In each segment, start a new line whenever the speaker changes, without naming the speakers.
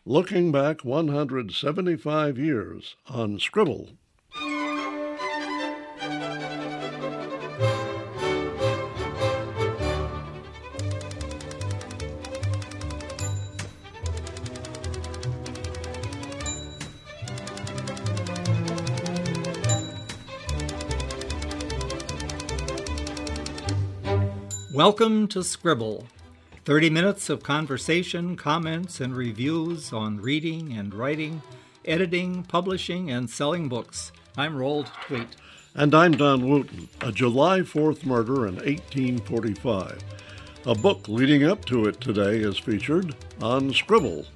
looking back 175 years on Scribble.
Welcome to Scribble, 30 minutes of conversation, comments, and reviews on reading and writing, editing, publishing, and selling books. I'm Roald Tweet.
And I'm Don Wooten. A July 4th murder in 1845. A book leading up to it today is featured on Scribble.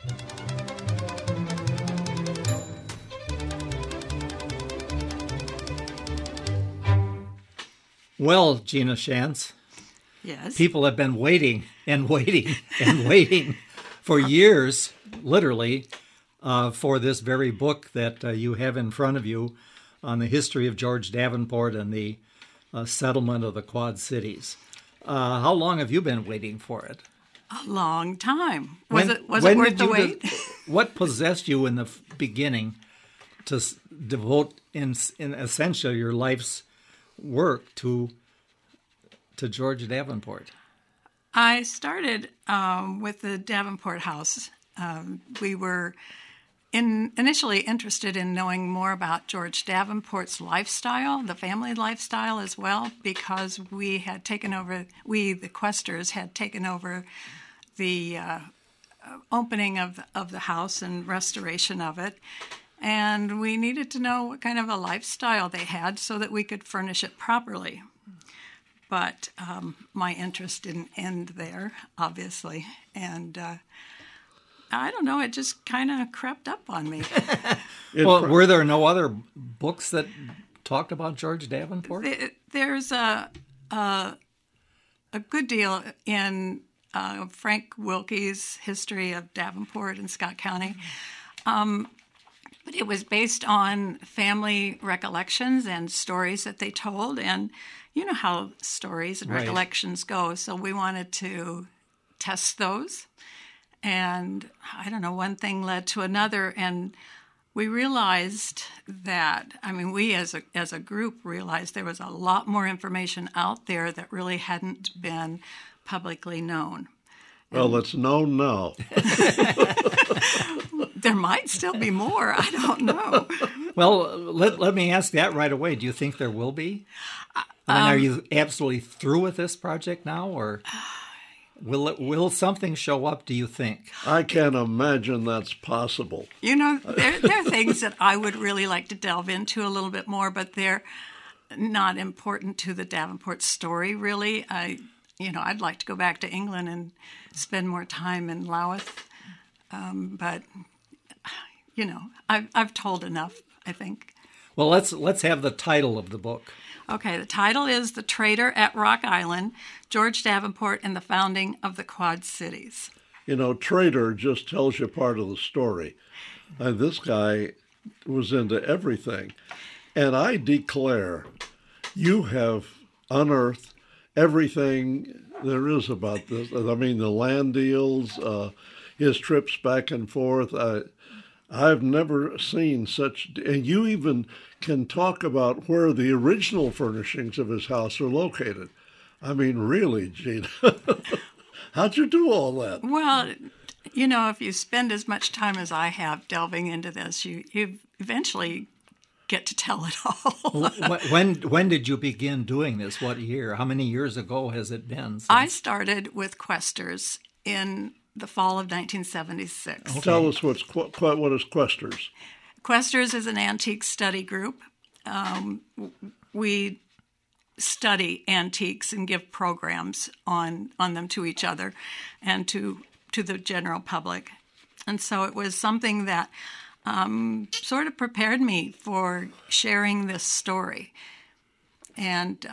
Well, Gina Shantz.
Yes.
People have been waiting and waiting and waiting for years, literally, for this very book that you have in front of you on the history of George Davenport and the settlement of the Quad Cities. How long have you been waiting for it?
A long time. Was it worth the wait?
What possessed you in the beginning to devote in essentially your life's work to George Davenport?
I started with the Davenport House. We were initially interested in knowing more about George Davenport's lifestyle, the family lifestyle as well, because we had taken over, the Questers had taken over the opening of the house and restoration of it. And we needed to know what kind of a lifestyle they had so that we could furnish it properly. But my interest didn't end there, obviously. And I don't know, it just kind of crept up on me.
Well, were there no other books that talked about George Davenport?
There's a good deal in Frank Wilkie's History of Davenport in Scott County. But it was based on family recollections and stories that they told, and you know how stories and recollections go, so we wanted to test those. And I don't know, one thing led to another, and we realized that, we as a group realized there was a lot more information out there that really hadn't been publicly known.
Well, it's known now.
There might still be more. I don't know.
Well, let me ask that right away. Do you think there will be? Are you absolutely through with this project now, or will something show up, do you think?
I can't imagine that's possible.
You know, there are things that I would really like to delve into a little bit more, but they're not important to the Davenport story, really. I'd like to go back to England and spend more time in Louth, but I've told enough, I think.
Well, let's have the title of the book.
Okay, the title is The Trader at Rock Island, George Davenport and the Founding of the Quad Cities.
You know, trader just tells you part of the story. This guy was into everything. And I declare you have unearthed everything there is about this. The land deals, his trips back and forth. I've never seen such, and you even can talk about where the original furnishings of his house are located. Really, Gina, how'd you do all that?
Well, if you spend as much time as I have delving into this, you eventually get to tell it all.
When did you begin doing this? What year? How many years ago has it been?
I started with Questers in the fall of 1976.
Okay. Tell us what is Questers?
Questers is an antique study group. We study antiques and give programs on them to each other and to the general public. And so it was something that sort of prepared me for sharing this story. And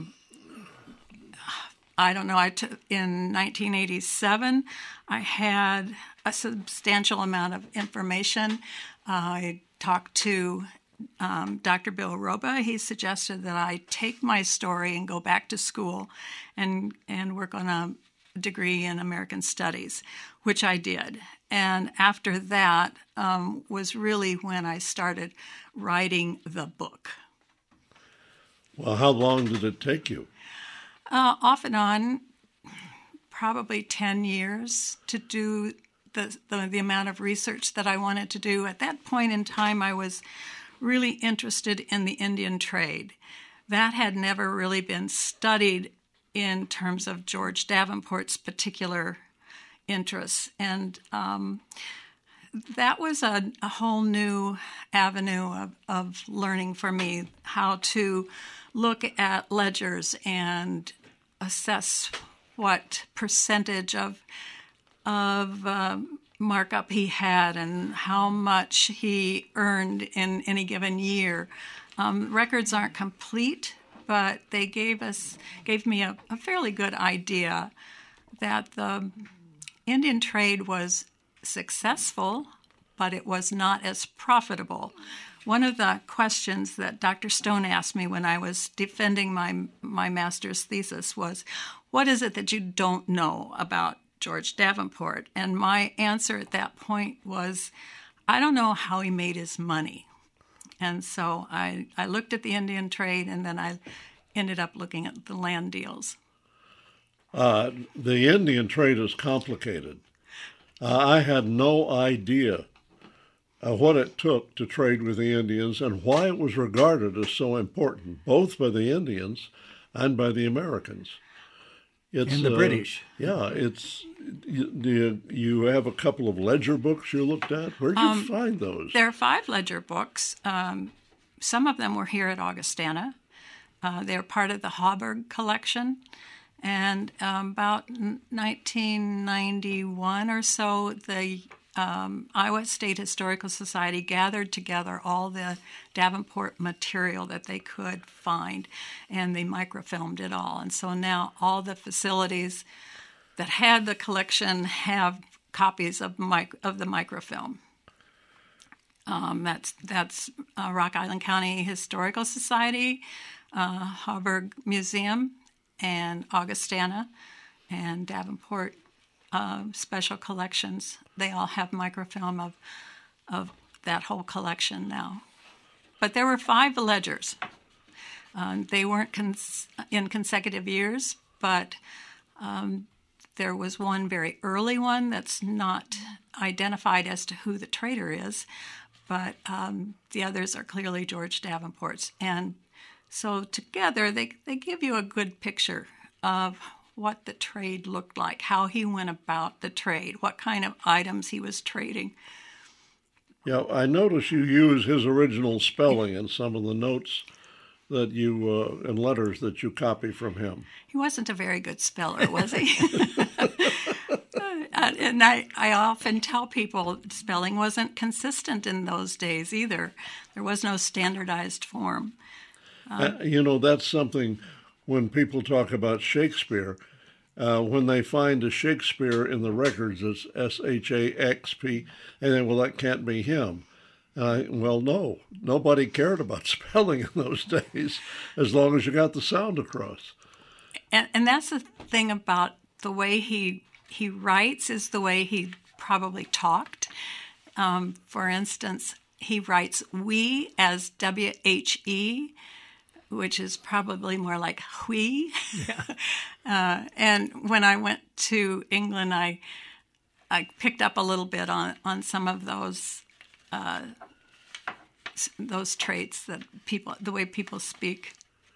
I don't know, in 1987, I had a substantial amount of information. I talked to Dr. Bill Roba. He suggested that I take my story and go back to school and work on a degree in American Studies, which I did. And after that was really when I started writing the book.
Well, how long did it take you?
Off and on, probably 10 years to do the amount of research that I wanted to do. At that point in time, I was really interested in the Indian trade. That had never really been studied in terms of George Davenport's particular interests. And that was a whole new avenue of learning for me, how to look at ledgers and assess what percentage of markup he had and how much he earned in any given year. Records aren't complete, but they gave me a fairly good idea that the Indian trade was successful, but it was not as profitable. One of the questions that Dr. Stone asked me when I was defending my master's thesis was, what is it that you don't know about George Davenport? And my answer at that point was, I don't know how he made his money. And so I looked at the Indian trade, and then I ended up looking at the land deals.
The Indian trade is complicated. I had no idea what it took to trade with the Indians and why it was regarded as so important, both by the Indians and by the Americans.
And the British.
Yeah, you have a couple of ledger books you looked at. Where did you find those?
There are 5 ledger books. Some of them were here at Augustana. They're part of the Hauberg collection. And about 1991 or so, the Iowa State Historical Society gathered together all the Davenport material that they could find, and they microfilmed it all. And so now all the facilities that had the collection have copies of the microfilm. That's Rock Island County Historical Society, Hauberg Museum, and Augustana, and Davenport Special Collections. They all have microfilm of that whole collection now. But there were 5 ledgers. They weren't in consecutive years, but there was one very early one that's not identified as to who the trader is, but the others are clearly George Davenport's. And so together they give you a good picture of what the trade looked like, how he went about the trade, what kind of items he was trading.
Yeah, I notice you use his original spelling in some of the notes that you and letters that you copy from him.
He wasn't a very good speller, was he? And I often tell people spelling wasn't consistent in those days either. There was no standardized form.
That's something when people talk about Shakespeare, when they find a Shakespeare in the records, it's Shaxp, and then, well, that can't be him. Well, no, nobody cared about spelling in those days as long as you got the sound across.
And that's the thing about the way he writes is the way he probably talked. For instance, he writes we as W-H-E, which is probably more like we. Yeah. And when I went to England, I picked up a little bit on some of those traits that the way people speak.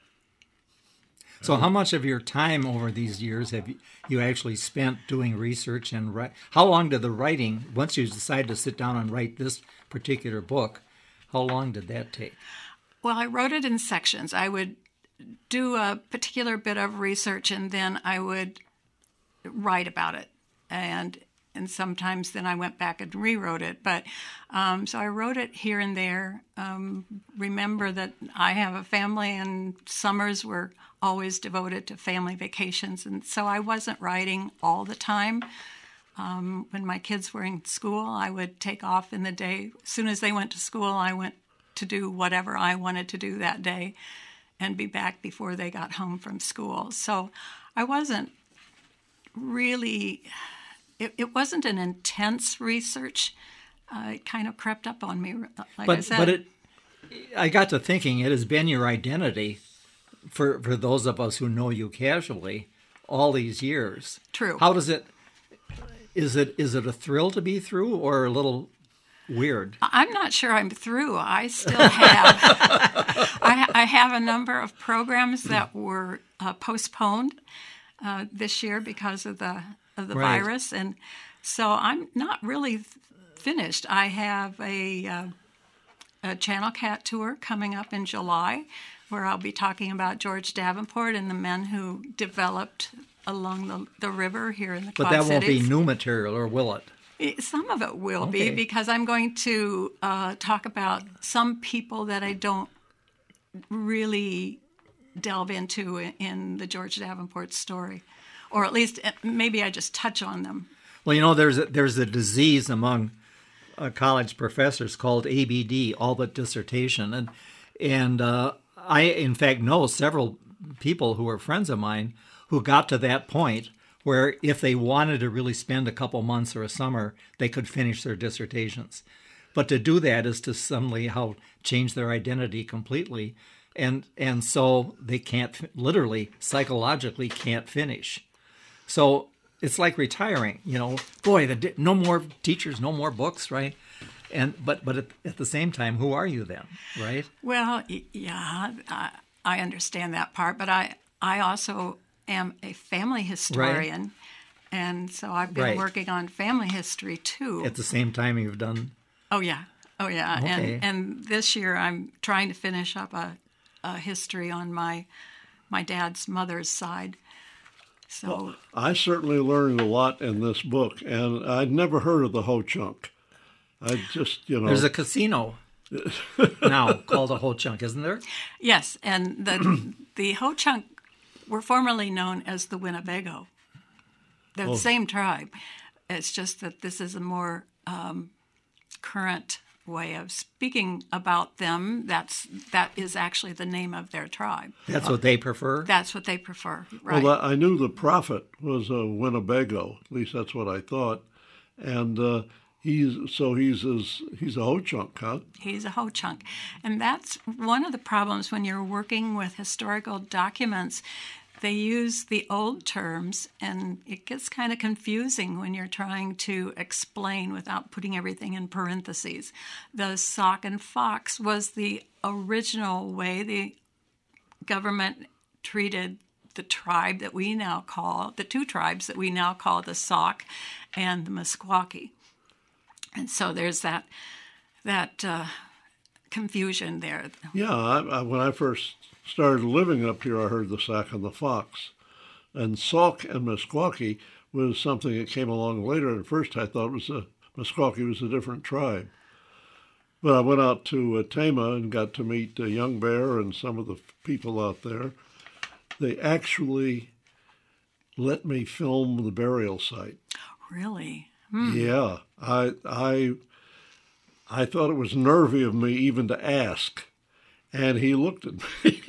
So how much of your time over these years have you actually spent doing research and how long did the writing, once you decided to sit down and write this particular book, how long did that take?
Well, I wrote it in sections. I would do a particular bit of research and then I would write about it. And sometimes then I went back and rewrote it. But so I wrote it here and there. Remember that I have a family and summers were always devoted to family vacations. And so I wasn't writing all the time. When my kids were in school, I would take off in the day. As soon as they went to school, I went to do whatever I wanted to do that day and be back before they got home from school. So I wasn't really it wasn't an intense research. It kind of crept up on me, like I said.
But I got to thinking, it has been your identity for those of us who know you casually all these years.
True.
How does it? Is it a thrill to be through, or a little weird?
I'm not sure I'm through. I still have. I have a number of programs that were postponed this year because of the
Right.
virus, and so I'm not really finished. I have a Channel Cat tour coming up in July, where I'll be talking about George Davenport and the men who developed along the river here in the Quad
But that won't be
Cities.
new material, or will it?
Some of it will
Okay.
be, because I'm going to talk about some people that I don't really delve into in the George Davenport story, or at least maybe I just touch on them.
Well, there's a disease among college professors called ABD, all but dissertation, and I in fact know several people who are friends of mine who got to that point where if they wanted to really spend a couple months or a summer, they could finish their dissertations. But to do that is to somehow change their identity completely, and so they can't, literally psychologically can't finish. So it's like retiring, Boy, no more teachers, no more books, right? But at the same time, who are you then, right?
Well, yeah, I understand that part, but I also am a family historian, and so I've been
Right.
working on family history too.
At the same time, you've done.
Oh yeah.
Okay.
And this year I'm trying to finish up a history on my dad's mother's side. So
I certainly learned a lot in this book, and I'd never heard of the Ho Chunk. I just,
There's a casino now called a Ho Chunk, isn't there?
yes, and the Ho Chunk were formerly known as the Winnebago. They're the same tribe. It's just that this is a more current way of speaking about them. That is actually the name of their tribe.
That's what they prefer.
That's what they prefer, right?
Well, I knew the prophet was a Winnebago. At least that's what I thought. And he's a Ho Chunk, huh?
He's a Ho Chunk. And that's one of the problems when you're working with historical documents. They use the old terms, and it gets kind of confusing when you're trying to explain without putting everything in parentheses. The sock and fox was the original way the government treated the tribe that we now call, the two tribes that we now call the Sauk and the Meskwaki. And so there's that confusion there.
Yeah, when I first started living up here, I heard the Sauk and the Fox. And Sauk and Meskwaki was something that came along later. At first I thought Meskwaki was a different tribe. But I went out to Tama and got to meet Young Bear and some of the people out there. They actually let me film the burial site.
Really?
Yeah, I thought it was nervy of me even to ask, and he looked at me,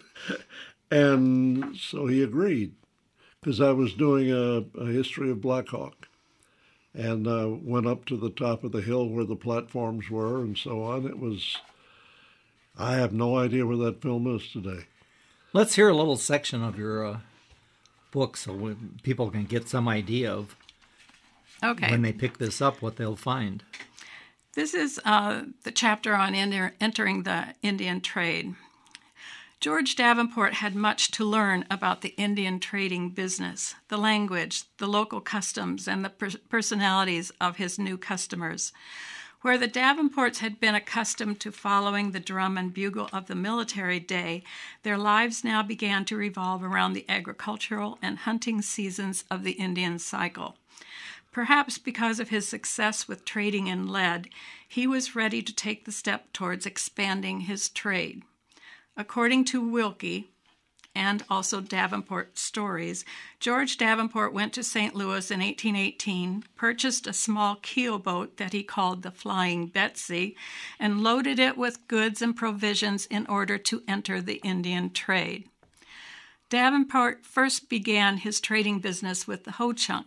and so he agreed, because I was doing a history of Black Hawk, and went up to the top of the hill where the platforms were and so on. I have no idea where that film is today.
Let's hear a little section of your book so people can get some idea of
Okay.
when they pick this up what they'll find.
This is the chapter on entering the Indian trade. George Davenport had much to learn about the Indian trading business, the language, the local customs, and the personalities of his new customers. Where the Davenports had been accustomed to following the drum and bugle of the military day, their lives now began to revolve around the agricultural and hunting seasons of the Indian cycle. Perhaps because of his success with trading in lead, he was ready to take the step towards expanding his trade. According to Wilkie, and also Davenport stories, George Davenport went to St. Louis in 1818, purchased a small keel boat that he called the Flying Betsy, and loaded it with goods and provisions in order to enter the Indian trade. Davenport first began his trading business with the Ho Chunk,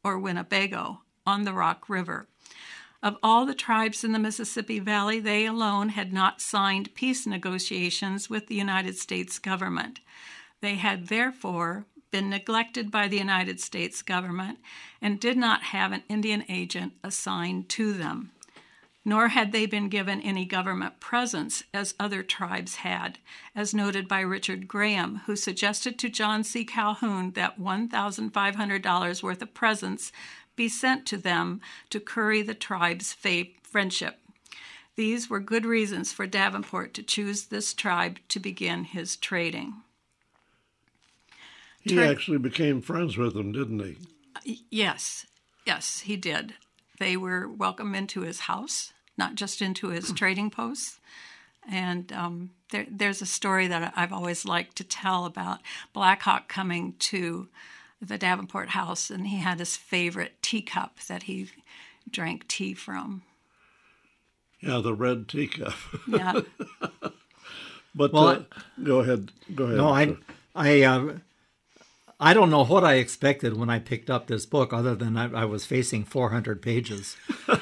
or Winnebago, on the Rock River. Of all the tribes in the Mississippi Valley, they alone had not signed peace negotiations with the United States government. They had therefore been neglected by the United States government and did not have an Indian agent assigned to them. Nor had they been given any government presence as other tribes had, as noted by Richard Graham, who suggested to John C. Calhoun that $1,500 worth of presents be sent to them to curry the tribe's friendship. These were good reasons for Davenport to choose this tribe to begin his trading.
He actually became friends with them, didn't he?
Yes, he did. They were welcome into his house, not just into his trading posts. And there's a story that I've always liked to tell about Black Hawk coming to the Davenport house, and he had his favorite teacup that he drank tea from.
Yeah, the red teacup.
Yeah.
But go ahead.
No, I don't know what I expected when I picked up this book, other than I was facing 400 pages,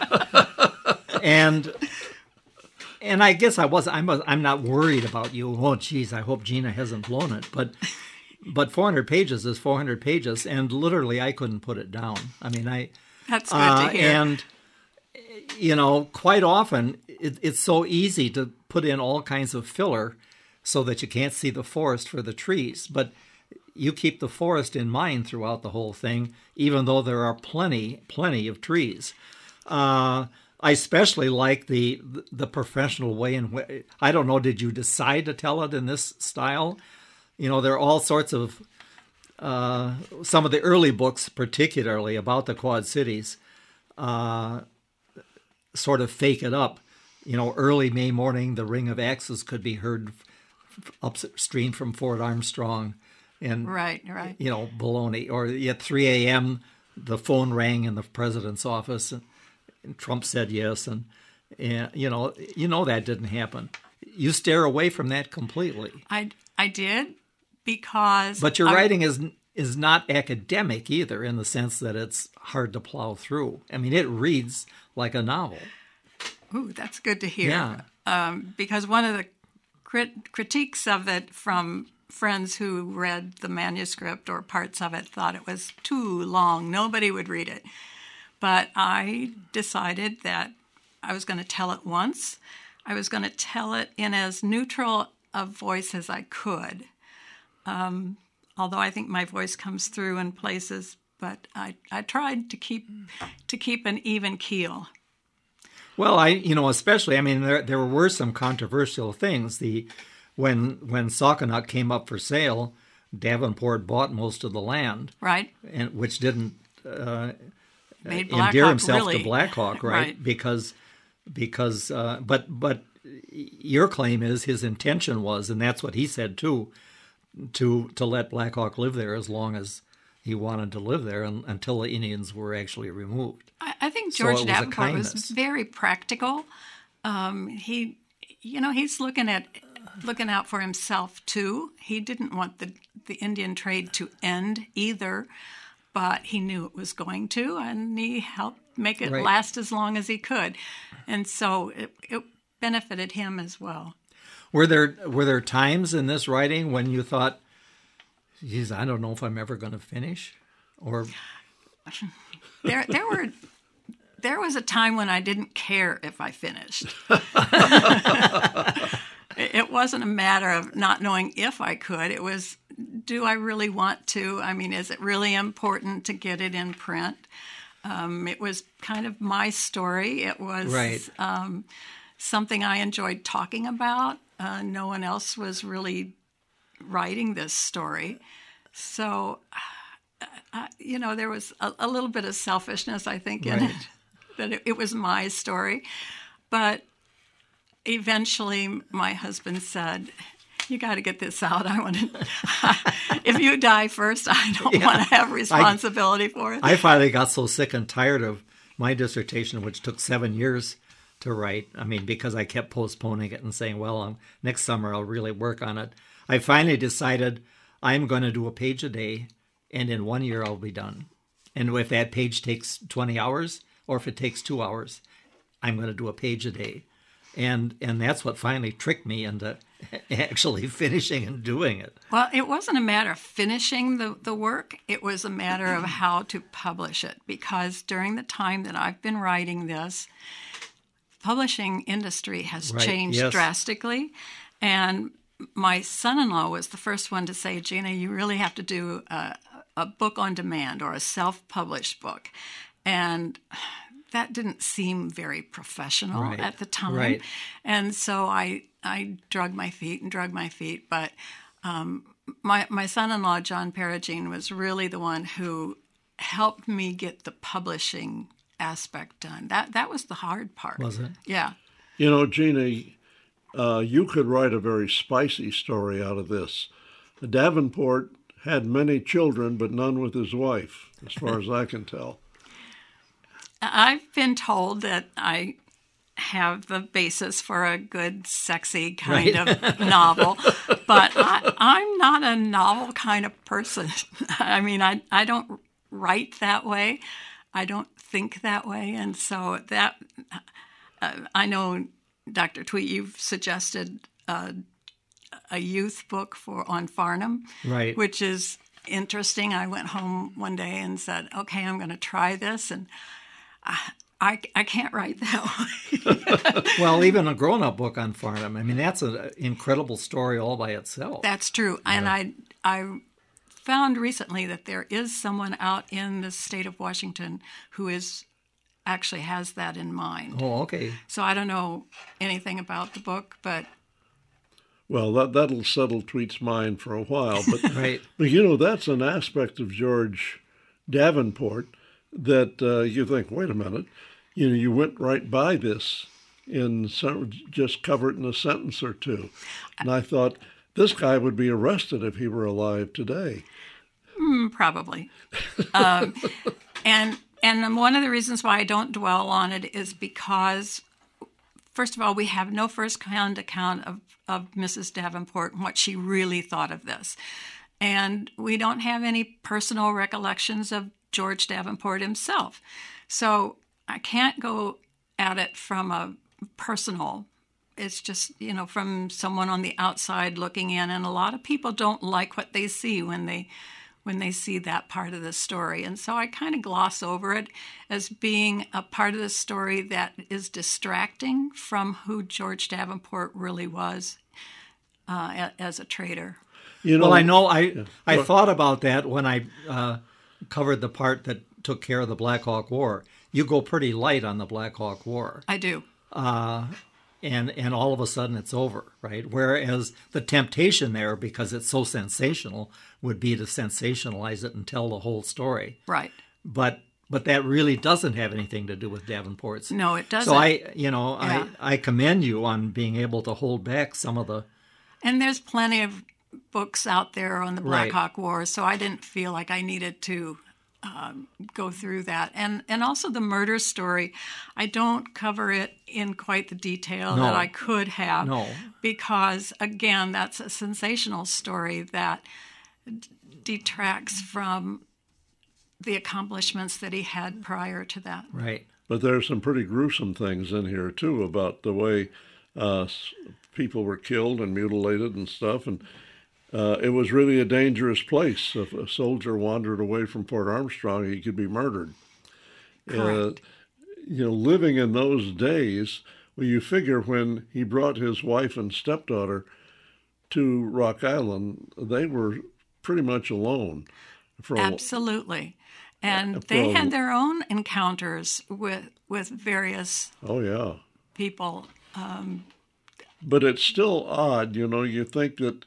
and I guess I'm not worried about you. Oh, geez, I hope Gina hasn't blown it. But 400 pages is 400 pages, and literally I couldn't put it down. I mean,
that's good to hear.
And quite often it's so easy to put in all kinds of filler so that you can't see the forest for the trees, but you keep the forest in mind throughout the whole thing, even though there are plenty of trees. I especially like the professional way in which, I don't know, did you decide to tell it in this style? There are all sorts of, some of the early books, particularly about the Quad Cities, sort of fake it up. Early May morning, the ring of axes could be heard upstream from Fort Armstrong. And,
right.
baloney. Or at 3 a.m., the phone rang in the president's office, and Trump said yes. And that didn't happen. You steer away from that completely.
I did, because...
But your writing is not academic either, in the sense that it's hard to plow through. I mean, it reads like a novel.
Ooh, that's good to hear.
Yeah.
Because one of the critiques of it from friends who read the manuscript or parts of it thought it was too long. Nobody would read it. But I decided that I was going to tell it once. I was going to tell it in as neutral a voice as I could. Although I think my voice comes through in places, but I tried to keep an even keel.
Well, especially, I mean, there were some controversial things. When Saukenuk came up for sale, Davenport bought most of the land,
right?
And which didn't
Made
endear himself
really,
to Black Hawk, right? Because but your claim is his intention was, and that's what he said too, to let Black Hawk live there as long as he wanted to live there, until the Indians were actually removed.
I think George Davenport was very practical. He's looking out for himself too. He didn't want the Indian trade to end either, but he knew it was going to, and he helped make it last as long as he could, and so it benefited him as well.
Were there times in this writing when you thought, "Geez, I don't know if I'm ever going to finish," or
there was a time when I didn't care if I finished. It wasn't a matter of not knowing if I could. It was, do I really want to? I mean, is it really important to get it in print? It was kind of my story. It was something I enjoyed talking about. No one else was really writing this story. So, there was a little bit of selfishness, I think, in it, that it was my story. But eventually my husband said, "You got to get this out. I want to. If you die first, I don't want to have responsibility for it."
I finally got so sick and tired of my dissertation, which took 7 years to write. I mean, because I kept postponing it and saying, "Well, next summer I'll really work on it." I finally decided I'm going to do a page a day, and in 1 year I'll be done. And if that page takes 20 hours, or if it takes 2 hours, I'm going to do a page a day. And that's what finally tricked me into actually finishing and doing it.
Well, it wasn't a matter of finishing the work. It was a matter of how to publish it. Because during the time that I've been writing this, publishing industry has changed drastically. And my son-in-law was the first one to say, Gina, you really have to do a book on demand or a self-published book. And that didn't seem very professional at the time.
Right.
And so I drug my feet. But my son-in-law, John Perugine, was really the one who helped me get the publishing aspect done. That was the hard part.
Was it?
Yeah.
You know, Gina, you could write a very spicy story out of this. Davenport had many children, but none with his wife, as far as I can tell.
I've been told that I have the basis for a good, sexy kind of novel, but I'm not a novel kind of person. I mean, I don't write that way. I don't think that way. And so that, I know, Dr. Tweet, you've suggested a youth book on Farnham, which is interesting. I went home one day and said, okay, I'm going to try this. And I can't write that way.
Well, even a grown-up book on Farnham, I mean, that's an incredible story all by itself.
That's true. Yeah. And I found recently that there is someone out in the state of Washington who actually has that in mind.
Oh, okay.
So I don't know anything about the book, but...
Well, that'll settle Tweet's mind for a while. But, but you know, that's an aspect of George Davenport that you think, wait a minute, you know, you went right by this just cover it in a sentence or two. And I thought, this guy would be arrested if he were alive today.
Probably. And one of the reasons why I don't dwell on it is because, first of all, we have no first-hand account of Mrs. Davenport and what she really thought of this. And we don't have any personal recollections of George Davenport himself. So I can't go at it from a personal, it's just, you know, from someone on the outside looking in. And a lot of people don't like what they see when they see that part of the story. And so I kind of gloss over it as being a part of the story that is distracting from who George Davenport really was as a trader.
You know, well, I know I thought about that when I covered the part that took care of the Black Hawk War. You go pretty light on the Black Hawk War.
I do.
And all of a sudden it's over, right? Whereas the temptation there, because it's so sensational, would be to sensationalize it and tell the whole story.
Right.
But that really doesn't have anything to do with Davenport's.
No, it doesn't.
So I commend you on being able to hold back some of the...
And there's plenty of books out there on the Black Hawk War, so I didn't feel like I needed to go through that. And also the murder story, I don't cover it in quite the detail that I could have.
No.
Because, again, that's a sensational story that detracts from the accomplishments that he had prior to that.
Right.
But there's some pretty gruesome things in here, too, about the way people were killed and mutilated and stuff. And it was really a dangerous place. If a soldier wandered away from Fort Armstrong, he could be murdered.
Correct.
You know, living in those days, well, you figure when he brought his wife and stepdaughter to Rock Island, they were pretty much alone.
Absolutely. And they had their own encounters with various people.
But it's still odd, you know, you think that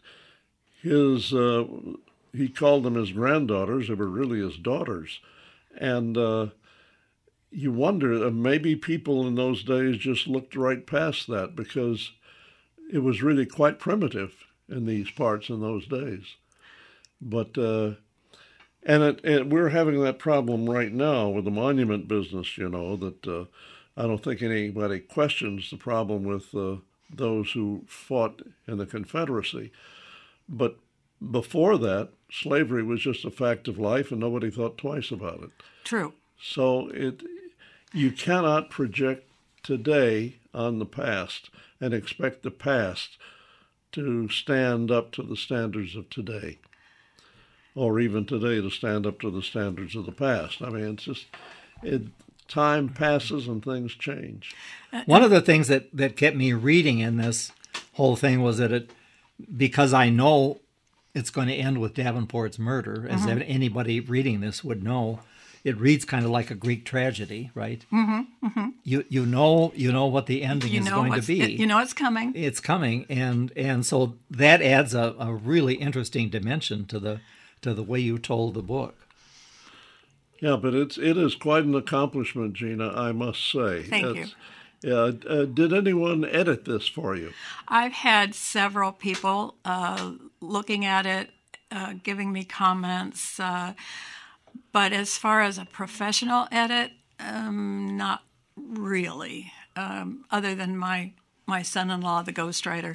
he called them his granddaughters, they were really his daughters. And you wonder, maybe people in those days just looked right past that because it was really quite primitive in these parts in those days. But, and we're having that problem right now with the monument business, you know, that I don't think anybody questions the problem with those who fought in the Confederacy. But before that, slavery was just a fact of life and nobody thought twice about it.
True.
So you cannot project today on the past and expect the past to stand up to the standards of today, or even today to stand up to the standards of the past. I mean, it's just time passes and things change.
One of the things that kept me reading in this whole thing was that because I know it's going to end with Davenport's murder, as anybody reading this would know, it reads kind of like a Greek tragedy, right? Mm-hmm, mm-hmm. You know what the ending is going to be.
You know it's coming.
It's coming, and so that adds a really interesting dimension to the way you told the book.
Yeah, but it is quite an accomplishment, Gina, I must say.
Thank you.
Did anyone edit this for you?
I've had several people looking at it, giving me comments. But as far as a professional edit, not really. Other than my son-in-law, the ghostwriter,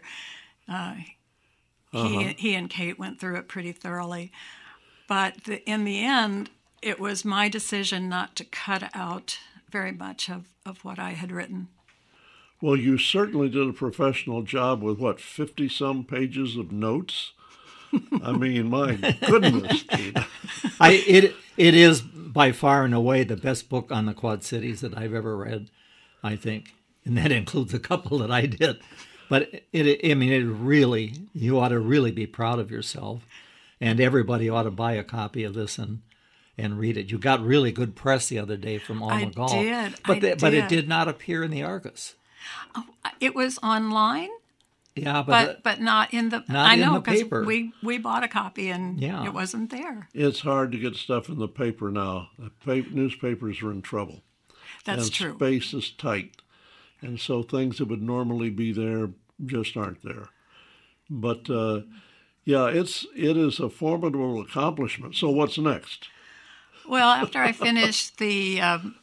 he and Kate went through it pretty thoroughly. But in the end, it was my decision not to cut out very much of what I had written.
Well, you certainly did a professional job with, 50-some pages of notes? I mean, my goodness, Gina.
It is by far and away the best book on the Quad Cities that I've ever read, I think. And that includes a couple that I did. But you ought to really be proud of yourself. And everybody ought to buy a copy of this and read it. You got really good press the other day from Alma Gall.
I did.
But it did not appear in the Argus.
Oh, it was online?
Yeah,
but not in the.
Not
I know,
in the paper.
We bought a copy and it wasn't there.
It's hard to get stuff in the paper now. Newspapers are in trouble.
That's true.
Space is tight, and so things that would normally be there just aren't there. But it is a formidable accomplishment. So what's next?
Well, after I finish the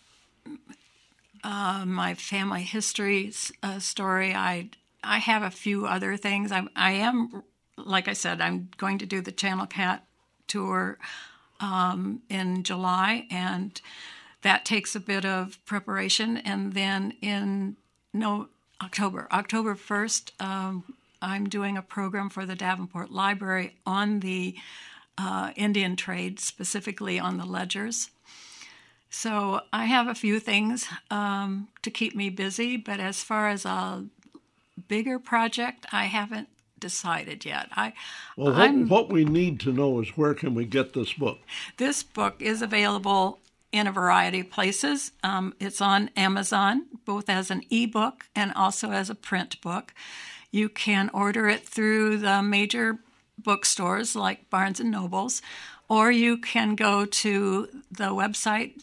my family history story, I have a few other things. I am, like I said, I'm going to do the Channel Cat tour in July, and that takes a bit of preparation. And then in October 1st, I'm doing a program for the Davenport Library on the Indian trade, specifically on the ledgers. So I have a few things to keep me busy, but as far as a bigger project, I haven't decided yet.
What we need to know is, where can we get this book?
This book is available in a variety of places. It's on Amazon, both as an ebook and also as a print book. You can order it through the major bookstores like Barnes & Nobles, or you can go to the website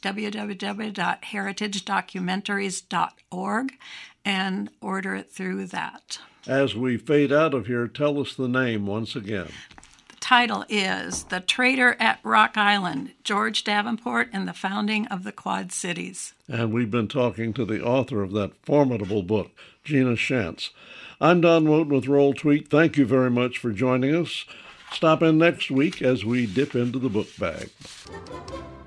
www.heritagedocumentaries.org and order it through that.
As we fade out of here, tell us the name once again.
The title is The Trader at Rock Island, George Davenport and the Founding of the Quad Cities.
And we've been talking to the author of that formidable book, Gina Shantz. I'm Don Wotan with Roll Tweet. Thank you very much for joining us. Stop in next week as we dip into the book bag.